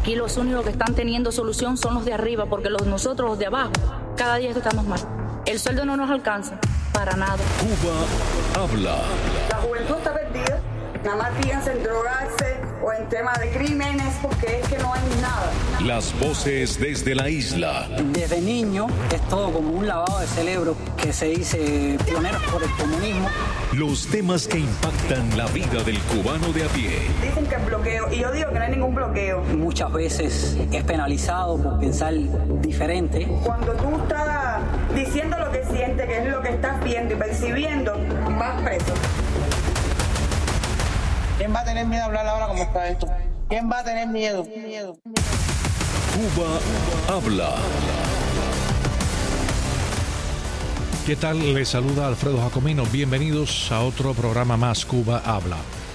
Aquí los únicos que están teniendo solución son los de arriba, porque nosotros, los de abajo, cada día estamos mal. El sueldo no nos alcanza para nada. Cuba habla. La juventud está perdida. Nada más piensa en drogarse o en temas de crímenes, porque es que no hay nada. Las voces desde la isla. Desde niño es todo como un lavado de cerebro que se dice pioneros por el comunismo. Los temas que impactan la vida del cubano de a pie. Dicen que el bloqueo, y yo digo que no hay ningún bloqueo. Muchas veces es penalizado por pensar diferente. Cuando tú estás diciendo lo que sientes, que es lo que estás viendo y percibiendo, vas preso. ¿Quién va a tener miedo a hablar ahora como está esto? ¿Quién va a tener miedo? Cuba habla. ¿Qué tal? Les saluda Alfredo Jacomino. Bienvenidos a otro programa más, Cuba habla.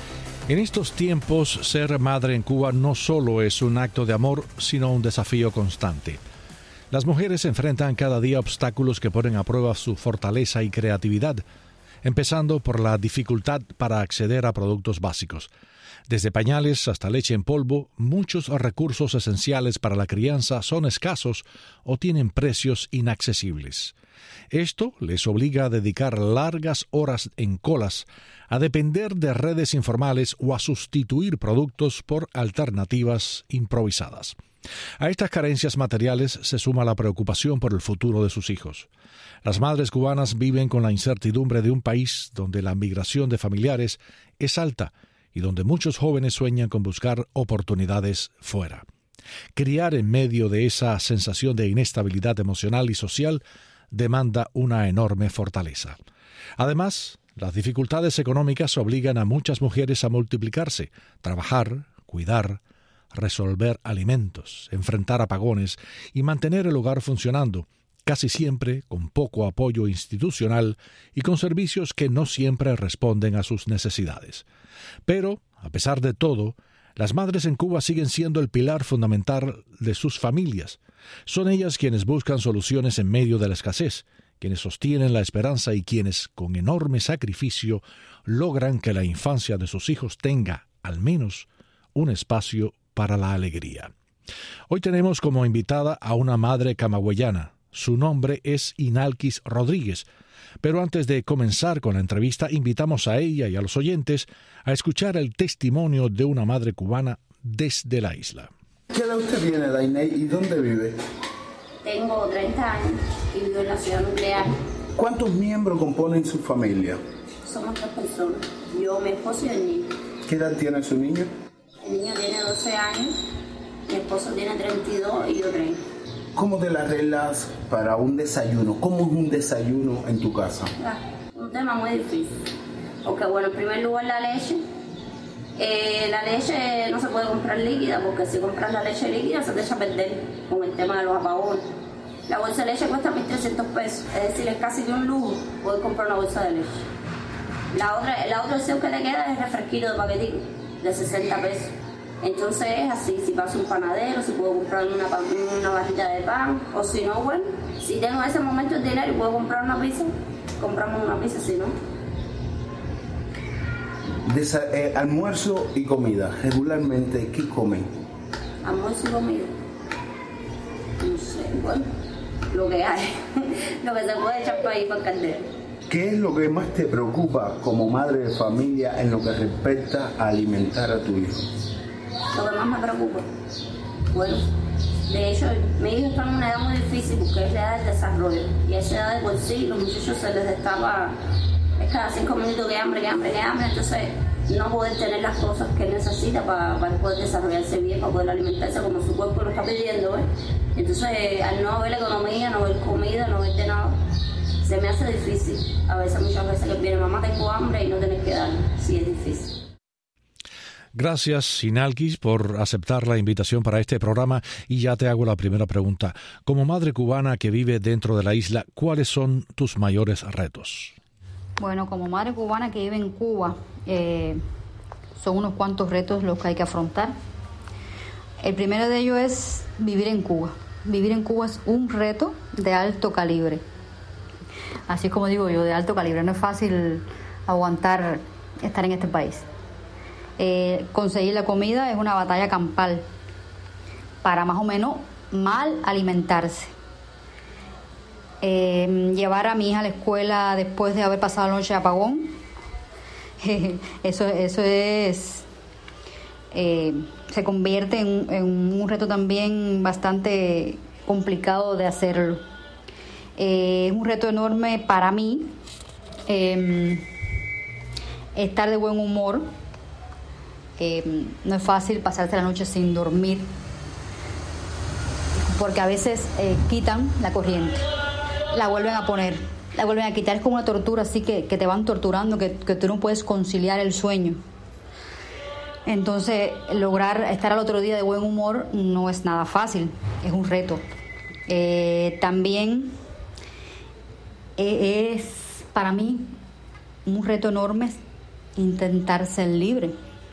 En estos tiempos, ser madre en Cuba no solo es un acto de amor, sino un desafío constante. Las mujeres enfrentan cada día obstáculos que ponen a prueba su fortaleza y creatividad, empezando por la dificultad para acceder a productos básicos. Desde pañales hasta leche en polvo, muchos recursos esenciales para la crianza son escasos o tienen precios inaccesibles. Esto les obliga a dedicar largas horas en colas, a depender de redes informales o a sustituir productos por alternativas improvisadas. A estas carencias materiales se suma la preocupación por el futuro de sus hijos. Las madres cubanas viven con la incertidumbre de un país donde la migración de familiares es alta y donde muchos jóvenes sueñan con buscar oportunidades fuera. Criar en medio de esa sensación de inestabilidad emocional y social demanda una enorme fortaleza. Además, las dificultades económicas obligan a muchas mujeres a multiplicarse, trabajar, cuidar, resolver alimentos, enfrentar apagones y mantener el hogar funcionando, casi siempre con poco apoyo institucional y con servicios que no siempre responden a sus necesidades. Pero, a pesar de todo, las madres en Cuba siguen siendo el pilar fundamental de sus familias. Son ellas quienes buscan soluciones en medio de la escasez, quienes sostienen la esperanza y quienes, con enorme sacrificio, logran que la infancia de sus hijos tenga, al menos, un espacio para la alegría. Hoy tenemos como invitada a una madre camagüeyana. Su nombre es Inalquis Rodríguez, pero antes de comenzar con la entrevista invitamos a ella y a los oyentes a escuchar el testimonio de una madre cubana desde la isla. ¿Qué edad usted tiene, Dainey, y dónde vive? Tengo 30 años y vivo en la ciudad nuclear. ¿Cuántos miembros componen su familia? Somos 3 personas, yo, mi esposo y el niño. ¿Qué edad tiene su niño? El niño tiene 12 años, mi esposo tiene 32 y yo 30. ¿Cómo te las arreglas para un desayuno? ¿Cómo es un desayuno en tu casa? Un tema muy difícil, porque bueno, en primer lugar la leche. La leche no se puede comprar líquida, porque si compras la leche líquida se te echa a perder con el tema de los apagones. La bolsa de leche cuesta 1.300 pesos, es decir, es casi que un lujo poder comprar una bolsa de leche. La otra opción que te queda es el refresquito de paquetico, de 60 pesos. Entonces es así, si paso un panadero, si puedo comprar una barrita de pan, o si no, bueno, si tengo en ese momento el dinero y puedo comprar una pizza, compramos una pizza, si no. Almuerzo y comida, regularmente, ¿qué comen? Almuerzo y comida. No sé, bueno, lo que hay, lo que se puede echar para ahí para el caldero. ¿Qué es lo que más te preocupa como madre de familia en lo que respecta a alimentar a tu hijo? Lo que más me preocupa, bueno, de hecho, mi hijo está en una edad muy difícil porque es la edad del desarrollo. Y a esa edad de por sí, los muchachos se les destapa, es cada 5 minutos que hambre, entonces no poder tener las cosas que necesita para poder desarrollarse bien, para poder alimentarse como su cuerpo lo está pidiendo, ¿eh? Entonces, al no haber economía, no haber comida, no haber de nada, se me hace difícil. Muchas veces que viene mamá, tengo hambre y no tenés que dar, sí es difícil. Gracias, Inalquis, por aceptar la invitación para este programa y ya te hago la primera pregunta. Como madre cubana que vive dentro de la isla, ¿cuáles son tus mayores retos? Bueno, como madre cubana que vive en Cuba, son unos cuantos retos los que hay que afrontar. El primero de ellos es vivir en Cuba. Vivir en Cuba es un reto de alto calibre. Así es como digo yo, de alto calibre. No es fácil aguantar estar en este país. Conseguir la comida es una batalla campal. para más o menos mal alimentarse. Llevar a mi hija a la escuela después de haber pasado la noche de apagón, eso es, se convierte en un reto también bastante complicado de hacerlo. Es un reto enorme para mí estar de buen humor. No es fácil pasarse la noche sin dormir, porque a veces quitan la corriente, la vuelven a poner, la vuelven a quitar. Es como una tortura, así que te van torturando, que tú no puedes conciliar el sueño. Entonces, lograr estar al otro día de buen humor no es nada fácil, es un reto. También es para mí un reto enorme intentar ser libre,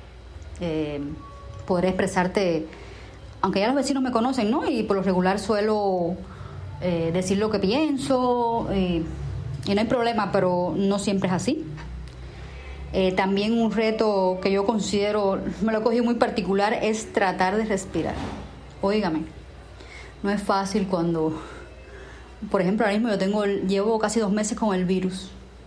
poder expresarte, aunque ya los vecinos me conocen, ¿no? Y por lo regular suelo decir lo que pienso, y no hay problema, pero no siempre es así. También un reto que yo considero, me lo he cogido muy particular, es tratar de respirar. Óigame, no es fácil cuando, por ejemplo, ahora mismo llevo casi 2 meses con el virus.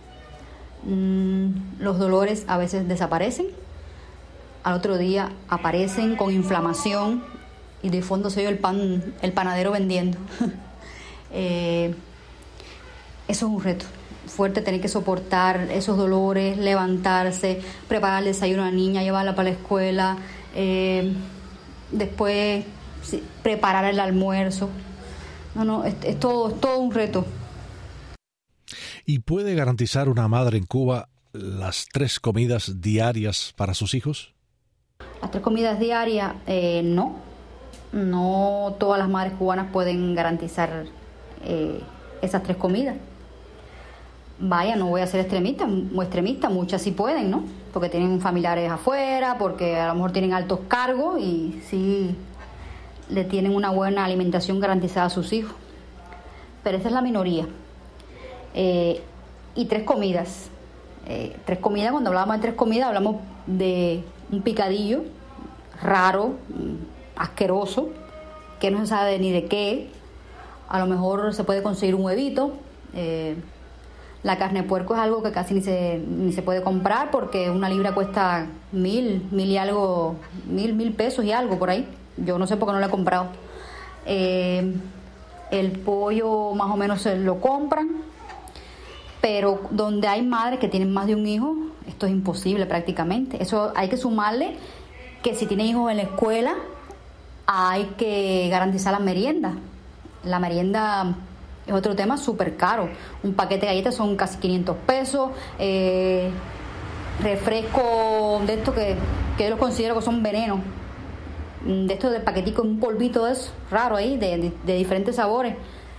Los dolores a veces desaparecen, al otro día aparecen con inflamación y de fondo soy yo el panadero vendiendo. Eso es un reto fuerte, tener que soportar esos dolores, levantarse, preparar el desayuno a la niña, llevarla para la escuela, después preparar el almuerzo. Es todo un reto. ¿Y puede garantizar una madre en Cuba las 3 comidas diarias para sus hijos? Las 3 comidas diarias, no. No todas las madres cubanas pueden garantizar esas 3 comidas. Vaya, no voy a ser extremista, muchas sí pueden, ¿no? Porque tienen familiares afuera, porque a lo mejor tienen altos cargos y sí le tienen una buena alimentación garantizada a sus hijos. Pero esa es la minoría. Y 3 comidas. 3 comidas, cuando hablamos de 3 comidas, hablamos de un picadillo raro, asqueroso, que no se sabe ni de qué. A lo mejor se puede conseguir un huevito. La carne de puerco es algo que casi ni se puede comprar, porque una libra cuesta 1,000 pesos y algo por ahí. Yo no sé por qué no lo he comprado. El pollo más o menos se lo compran, pero donde hay madres que tienen más de un hijo, esto es imposible prácticamente. Eso hay que sumarle que si tienen hijos en la escuela, hay que garantizar la merienda. La merienda es otro tema súper caro. Un paquete de galletas son casi 500 pesos. Refresco de estos que yo los considero que son venenos. De estos de paquetico, un polvito de eso, raro ahí, de diferentes sabores.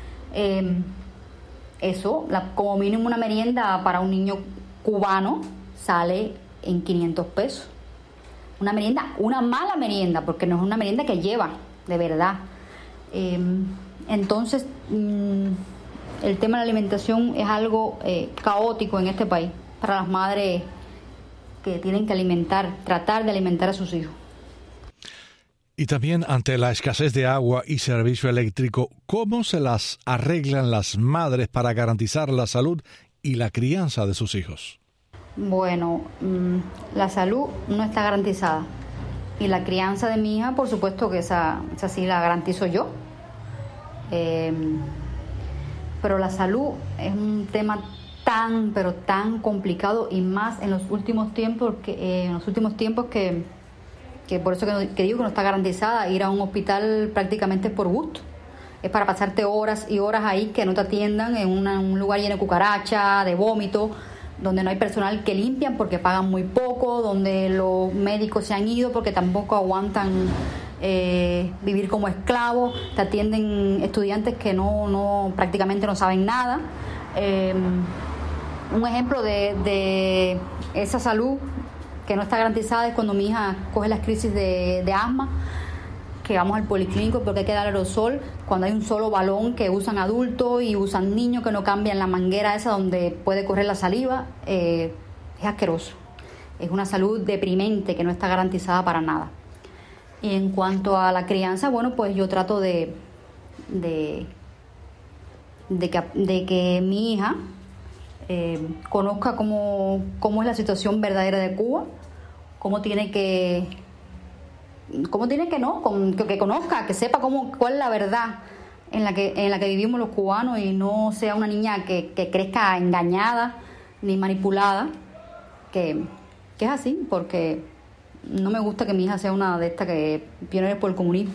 Eso, como mínimo una merienda para un niño cubano sale en 500 pesos. Una merienda, una mala merienda, porque no es una merienda que lleva, de verdad. Entonces, el tema de la alimentación es algo caótico en este país para las madres que tienen que tratar de alimentar a sus hijos. Y también ante la escasez de agua y servicio eléctrico, ¿cómo se las arreglan las madres para garantizar la salud y la crianza de sus hijos? Bueno, la salud no está garantizada. Y la crianza de mi hija, por supuesto que esa sí la garantizo yo. Pero la salud es un tema pero tan complicado, y más en los últimos tiempos que por eso que digo que no está garantizada. Ir a un hospital prácticamente por gusto. Es para pasarte horas y horas ahí, que no te atiendan en un lugar lleno de cucaracha, de vómito, donde no hay personal que limpian porque pagan muy poco, donde los médicos se han ido porque tampoco aguantan vivir como esclavos. Te atienden estudiantes que prácticamente no saben nada. Un ejemplo de esa salud que no está garantizada es cuando mi hija coge las crisis de asma, que vamos al policlínico porque hay que dar aerosol, cuando hay un solo balón que usan adultos y usan niños que no cambian la manguera esa donde puede correr la saliva. Es asqueroso. Es una salud deprimente que no está garantizada para nada. Y en cuanto a la crianza, bueno, pues yo trato de que mi hija conozca cómo es la situación verdadera de Cuba, que conozca, que sepa cuál es la verdad en la que vivimos los cubanos, y no sea una niña que crezca engañada ni manipulada, que es así, porque no me gusta que mi hija sea una de estas que pioneras por el comunismo,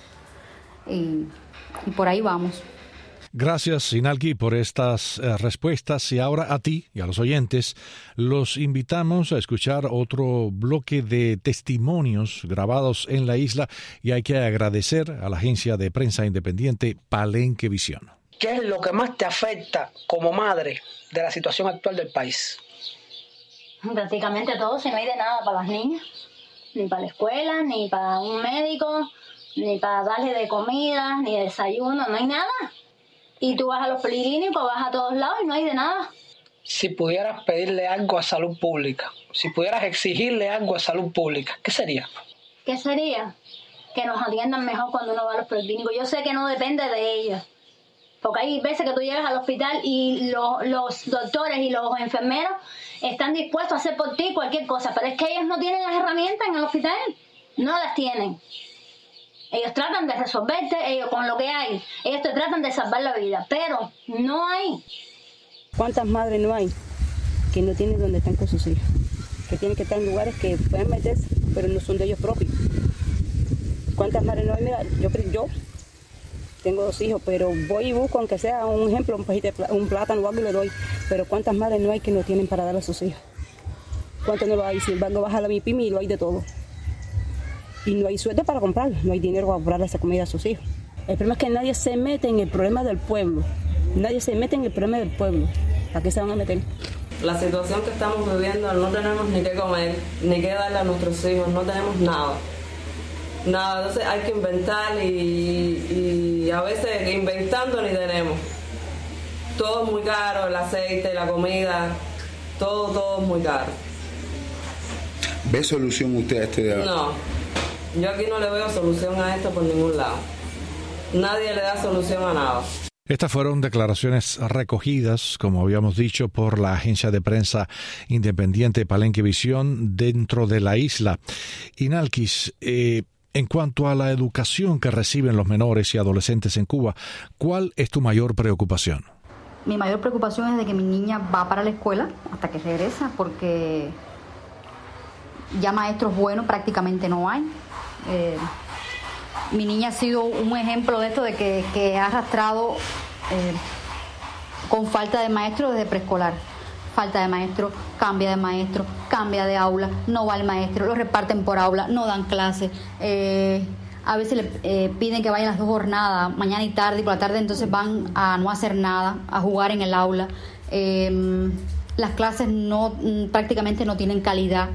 y por ahí vamos. Gracias, Inalki, por estas respuestas. Y ahora a ti y a los oyentes los invitamos a escuchar otro bloque de testimonios grabados en la isla, y hay que agradecer a la agencia de prensa independiente Palenque Visión. ¿Qué es lo que más te afecta como madre de la situación actual del país? Prácticamente todo, si no hay de nada para las niñas, ni para la escuela, ni para un médico, ni para darle de comida, ni de desayuno, no hay nada. Y tú vas a los policlínicos, vas a todos lados y no hay de nada. Si pudieras pedirle algo a salud pública, si pudieras exigirle algo a salud pública, ¿qué sería? ¿Qué sería? Que nos atiendan mejor cuando uno va a los policlínicos. Yo sé que no depende de ellos, porque hay veces que tú llegas al hospital y los doctores y los enfermeros están dispuestos a hacer por ti cualquier cosa, pero es que ellos no tienen las herramientas en el hospital, no las tienen. Ellos tratan de resolverte, ellos con lo que hay, ellos te tratan de salvar la vida, pero no hay. ¿Cuántas madres no hay que no tienen donde están con sus hijos? Que tienen que estar en lugares que pueden meterse, pero no son de ellos propios. ¿Cuántas madres no hay? Mira, yo tengo 2 hijos, pero voy y busco, aunque sea un ejemplo, un plátano o algo, le doy. Pero ¿cuántas madres no hay que no tienen para dar a sus hijos? ¿Cuántas no lo hay? Sin embargo, vas a la MIPYME y lo hay de todo. Y no hay sueldo para comprarlo, no hay dinero para comprar esa comida a sus hijos. El problema es que nadie se mete en el problema del pueblo. Nadie se mete en el problema del pueblo. ¿Para qué se van a meter? La situación que estamos viviendo, no tenemos ni qué comer, ni qué darle a nuestros hijos, no tenemos nada. Nada, entonces hay que inventar y a veces inventando ni tenemos. Todo es muy caro, el aceite, la comida, todo es muy caro. ¿Ve solución usted a este debate? No, yo aquí no le veo solución a esto por ningún lado. Nadie le da solución a nada. Estas fueron declaraciones recogidas, como habíamos dicho, por la agencia de prensa independiente Palenque Visión dentro de la isla. Inalkis, en cuanto a la educación que reciben los menores y adolescentes en Cuba, ¿cuál es tu mayor preocupación? Mi mayor preocupación es de que mi niña va para la escuela hasta que regresa, porque ya maestros buenos prácticamente no hay. Mi niña ha sido un ejemplo de esto, de que ha arrastrado con falta de maestro desde preescolar. Falta de maestro, cambia de aula, no va el maestro, lo reparten por aula, no dan clases. A veces le piden que vayan las 2 jornadas, mañana y tarde, y por la tarde entonces van a no hacer nada, a jugar en el aula. Las clases prácticamente no tienen calidad.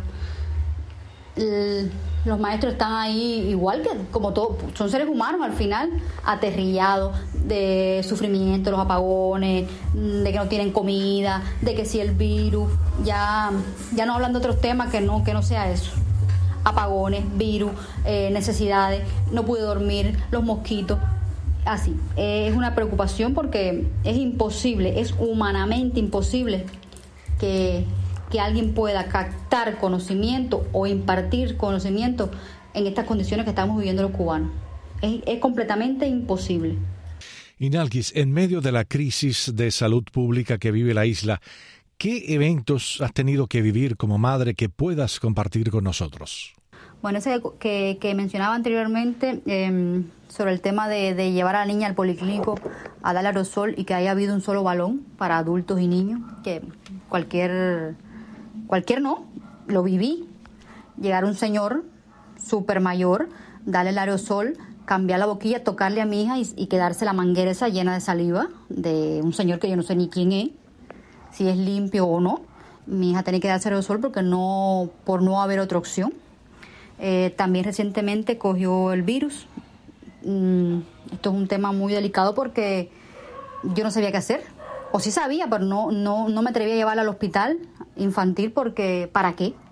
Los maestros están ahí igual que como todos, son seres humanos al final, aterrillados de sufrimiento, los apagones, de que no tienen comida, de que si el virus, ya no hablan de otros temas que no sea eso. Apagones, virus, necesidades, no pude dormir, los mosquitos, así. Es una preocupación porque es imposible, es humanamente imposible que alguien pueda captar conocimiento o impartir conocimiento en estas condiciones que estamos viviendo los cubanos. Es completamente imposible. Inalkis, en medio de la crisis de salud pública que vive la isla, ¿qué eventos has tenido que vivir como madre que puedas compartir con nosotros? Bueno, ese que mencionaba anteriormente sobre el tema de llevar a la niña al policlínico a dar aerosol y que haya habido un solo balón para adultos y niños, que cualquier no, lo viví. Llegar un señor súper mayor, darle el aerosol, cambiar la boquilla, tocarle a mi hija y quedarse la manguera esa llena de saliva de un señor que yo no sé ni quién es, si es limpio o no. Mi hija tenía que darse aerosol por no haber otra opción. También recientemente cogió el virus. Esto es un tema muy delicado porque yo no sabía qué hacer. O sí sabía, pero no me atreví a llevarla al hospital infantil porque ¿para qué?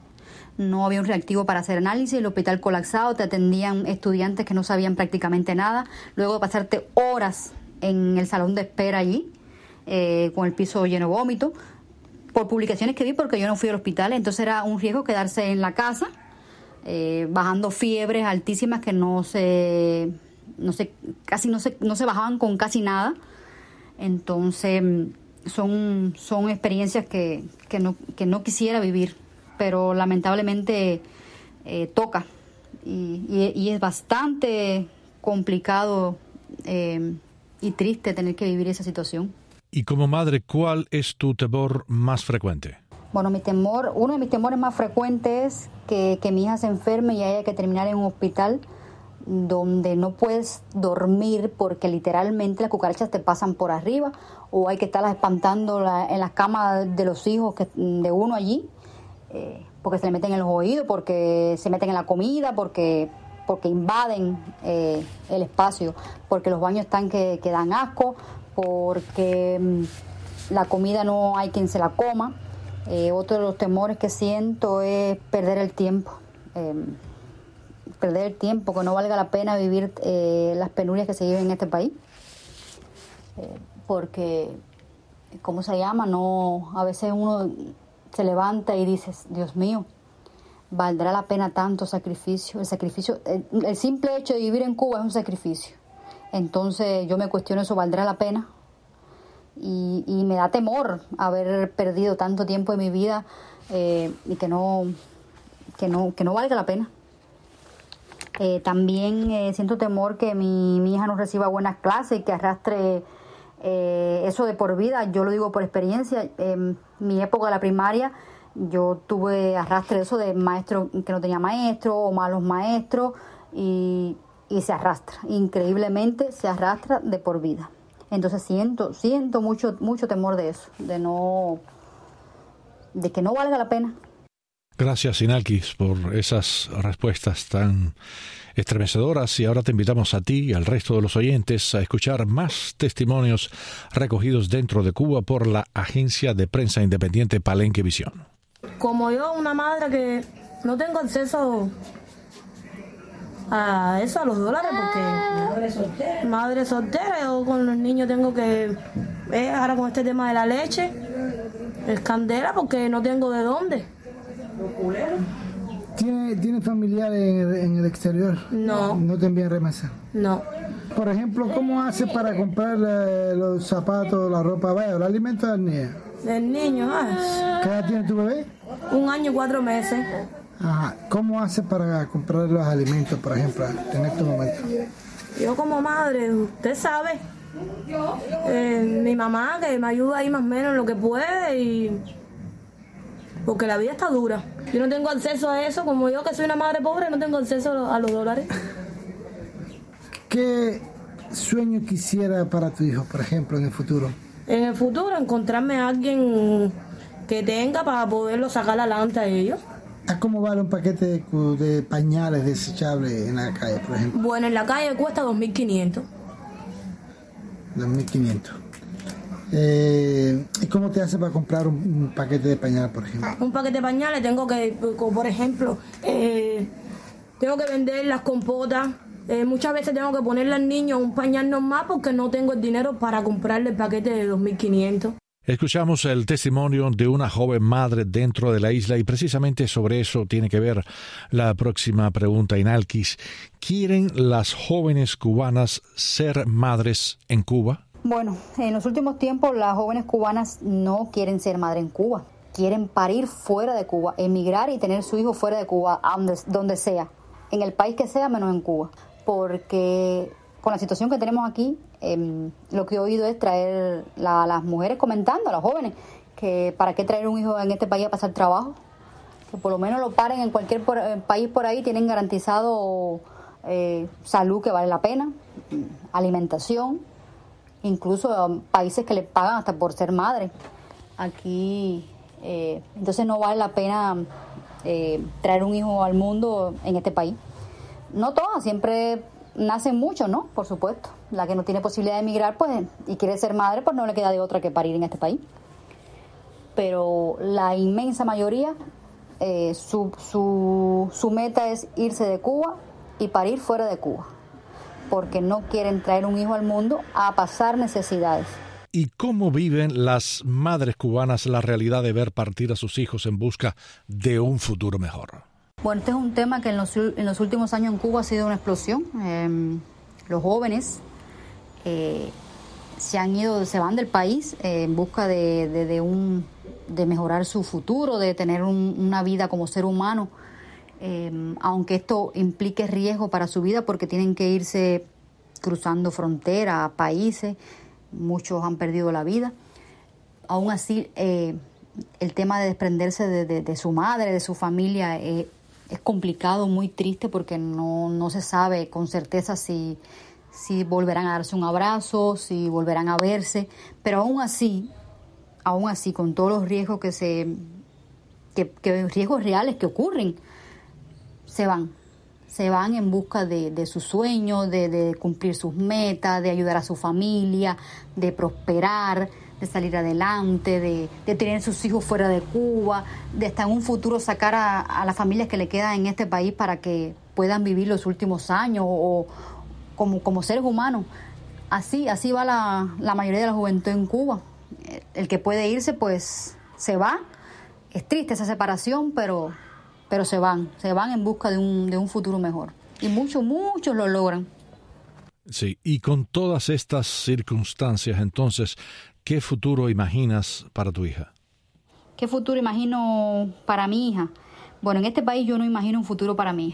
no había un reactivo para hacer análisis, el hospital colapsado, te atendían estudiantes que no sabían prácticamente nada, luego de pasarte horas en el salón de espera allí, con el piso lleno de vómito, por publicaciones que vi, porque yo no fui al hospital, entonces era un riesgo quedarse en la casa, bajando fiebres altísimas que no se bajaban con casi nada. Entonces son experiencias que no quisiera vivir, pero lamentablemente toca y es bastante complicado y triste tener que vivir esa situación. Y como madre, ¿cuál es tu temor más frecuente? Bueno, uno de mis temores más frecuentes es que mi hija se enferme y haya que terminar en un hospital donde no puedes dormir porque literalmente las cucarachas te pasan por arriba, o hay que estarlas espantando en las camas de los hijos de uno allí, porque se le meten en los oídos, porque se meten en la comida, porque invaden el espacio, porque los baños están que dan asco, porque la comida no hay quien se la coma. Otro de los temores que siento es perder el tiempo, que no valga la pena vivir las penurias que se viven en este país, porque, ¿cómo se llama? No, a veces uno se levanta y dices, Dios mío, ¿valdrá la pena tanto sacrificio? El simple hecho de vivir en Cuba es un sacrificio. Entonces yo me cuestiono eso, ¿valdrá la pena? Y me da temor haber perdido tanto tiempo de mi vida y que no valga la pena. También siento temor que mi hija no reciba buenas clases y que arrastre eso de por vida. Yo lo digo por experiencia. En mi época de la primaria yo tuve arrastre de eso de maestro que no tenía maestro o malos maestros y se arrastra, increíblemente se arrastra de por vida. Entonces siento mucho temor de eso, de que no valga la pena. Gracias, Inalquis, por esas respuestas tan estremecedoras, y ahora te invitamos a ti y al resto de los oyentes a escuchar más testimonios recogidos dentro de Cuba por la agencia de prensa independiente Palenque Visión. Como yo, una madre que no tengo acceso a eso, a los dólares, porque madre soltera, yo con los niños tengo que ahora con este tema de la leche es candela porque no tengo de dónde. ¿Tiene familiares en el exterior? No. ¿No te envían remesa? No. Por ejemplo, ¿cómo hace para comprar los zapatos, la ropa, los alimentos del niño? Del niño, ¿Qué edad tiene tu bebé? 1 año y 4 meses. Ajá. ¿Cómo hace para comprar los alimentos, por ejemplo, en este momento? Yo como madre, usted sabe, mi mamá que me ayuda ahí más o menos en lo que puede, porque la vida está dura. Yo no tengo acceso a eso, como yo que soy una madre pobre, no tengo acceso a los dólares. ¿Qué sueño quisiera para tu hijo, por ejemplo, en el futuro? En el futuro, encontrarme a alguien que tenga para poderlo sacar adelante a ellos. ¿A cómo vale un paquete de pañales desechables en la calle, por ejemplo? Bueno, en la calle cuesta 2.500. 2.500. ¿Y cómo te hace para comprar un paquete de pañales, por ejemplo? Un paquete de pañales tengo que, por ejemplo, tengo que vender las compotas. Muchas veces tengo que ponerle al niño un pañal normal porque no tengo el dinero para comprarle el paquete de 2.500. Escuchamos el testimonio de una joven madre dentro de la isla y precisamente sobre eso tiene que ver la próxima pregunta, Inalquis. ¿Quieren las jóvenes cubanas ser madres en Cuba? Bueno, en los últimos tiempos las jóvenes cubanas no quieren ser madre en Cuba. Quieren parir fuera de Cuba, emigrar y tener su hijo fuera de Cuba, donde sea, en el país que sea, menos en Cuba. Porque con la situación que tenemos aquí, lo que he oído es traer las mujeres comentando, a las jóvenes, que para qué traer un hijo en este país a pasar trabajo, que por lo menos lo paren en cualquier país por ahí, tienen garantizado salud que vale la pena, alimentación, incluso países que le pagan hasta por ser madre. Aquí, entonces no vale la pena traer un hijo al mundo en este país. No todas, siempre nacen muchos, ¿no? Por supuesto. La que no tiene posibilidad de emigrar, pues, y quiere ser madre, pues no le queda de otra que parir en este país. Pero la inmensa mayoría su meta es irse de Cuba y parir fuera de Cuba, porque no quieren traer un hijo al mundo a pasar necesidades. ¿Y cómo viven las madres cubanas la realidad de ver partir a sus hijos en busca de un futuro mejor? Bueno, este es un tema que en los últimos años en Cuba ha sido una explosión. Los jóvenes se van del país en busca de mejorar su futuro, de tener una vida como ser humano, aunque esto implique riesgo para su vida porque tienen que irse cruzando fronteras, países, muchos han perdido la vida. Aún así, el tema de desprenderse de su madre, de su familia, es complicado, muy triste, porque no se sabe con certeza si volverán a darse un abrazo, si volverán a verse, pero aún así, con todos los riesgos riesgos reales que ocurren, se van en busca de sus sueños, de cumplir sus metas, de ayudar a su familia, de prosperar, de salir adelante, de tener sus hijos fuera de Cuba, de hasta en un futuro sacar a las familias que le quedan en este país para que puedan vivir los últimos años o como seres humanos. Así va la mayoría de la juventud en Cuba. El que puede irse, pues se va. Es triste esa separación, pero se van en busca de un futuro mejor. Y muchos lo logran. Sí, y con todas estas circunstancias, entonces, ¿qué futuro imaginas para tu hija? ¿Qué futuro imagino para mi hija? Bueno, en este país yo no imagino un futuro para mi hija.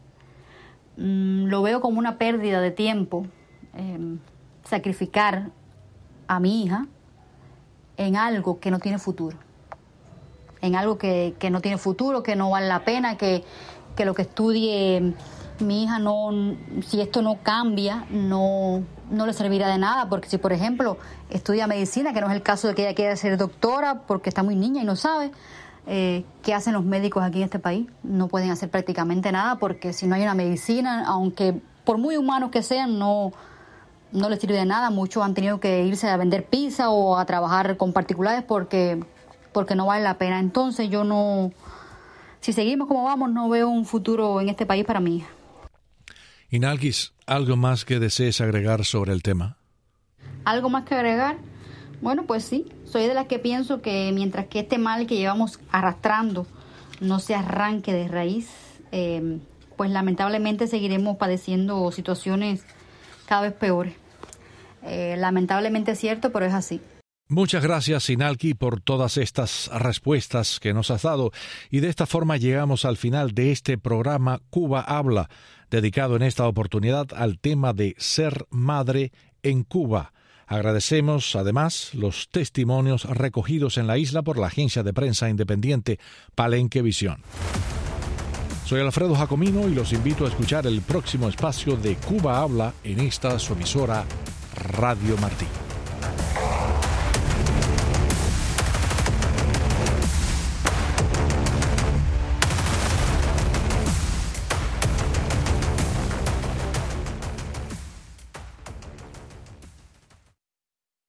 Lo veo como una pérdida de tiempo, sacrificar a mi hija en algo que no tiene futuro. En algo que no tiene futuro, que no vale la pena, que lo que estudie mi hija, si esto no cambia, no le servirá de nada, porque si, por ejemplo, estudia medicina, que no es el caso de que ella quiera ser doctora porque está muy niña y no sabe, ¿qué hacen los médicos aquí en este país? No pueden hacer prácticamente nada, porque si no hay una medicina, aunque por muy humanos que sean, no les sirve de nada. Muchos han tenido que irse a vender pizza o a trabajar con particulares porque no vale la pena. Entonces si seguimos como vamos, no veo un futuro en este país para mi hija. Inalkis, ¿algo más que desees agregar sobre el tema? ¿Algo más que agregar? Bueno, pues sí, soy de las que pienso que mientras que este mal que llevamos arrastrando no se arranque de raíz, pues lamentablemente seguiremos padeciendo situaciones cada vez peores. Lamentablemente es cierto, pero es así. Muchas gracias, Inalki, por todas estas respuestas que nos has dado. Y de esta forma llegamos al final de este programa Cuba Habla, dedicado en esta oportunidad al tema de ser madre en Cuba. Agradecemos, además, los testimonios recogidos en la isla por la agencia de prensa independiente Palenque Visión. Soy Alfredo Jacomino y los invito a escuchar el próximo espacio de Cuba Habla en esta su emisora Radio Martí.